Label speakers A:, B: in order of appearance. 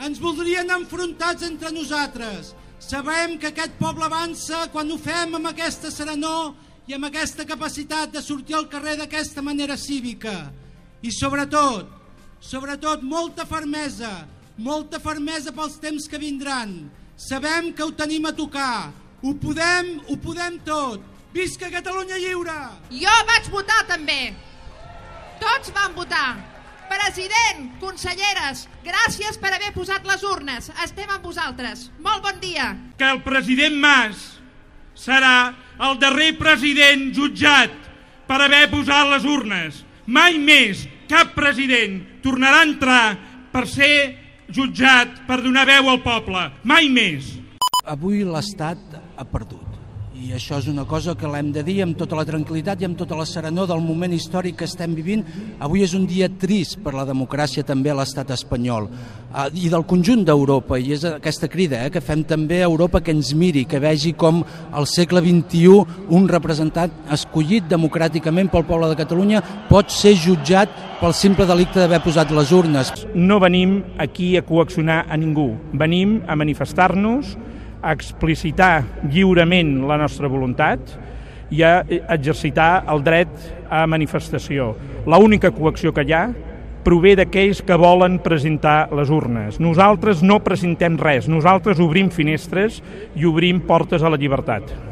A: ens voldrien enfrontats entre nosaltres. Sabem que aquest poble avança quan ho fem amb aquesta serenor i amb aquesta capacitat de sortir al carrer d'aquesta manera cívica. I sobretot, molta fermesa pels temps que vindran. Sabem que ho tenim a tocar, ho podem tot. Visca Catalunya lliure!
B: Jo vaig votar també. Tots van votar. President, conselleres, gràcies per haver posat les urnes. Estem amb vosaltres. Molt bon dia.
C: Que el president Mas serà el darrer president jutjat per haver posat les urnes. Mai més cap president tornarà a entrar per ser jutjat per donar veu al poble. Mai més.
D: Avui l'Estat ha perdut. I això és una cosa que l'hem de dir amb tota la tranquil·litat i amb tota la serenor del moment històric que estem vivint. Avui és un dia trist per la democràcia també a l'estat espanyol i del conjunt d'Europa, i és aquesta crida que fem també a Europa que ens miri, que vegi com al segle XXI un representant escollit democràticament pel poble de Catalunya pot ser jutjat pel simple delicte d'haver posat les urnes.
E: No venim aquí a coaccionar a ningú, venim a manifestar-nos, a explicitar lliurement la nostra voluntat i a exercitar el dret a manifestació. L'única coacció que hi ha prové d'aquells que volen presentar les urnes. Nosaltres no presentem res, nosaltres obrim finestres i obrim portes a la llibertat.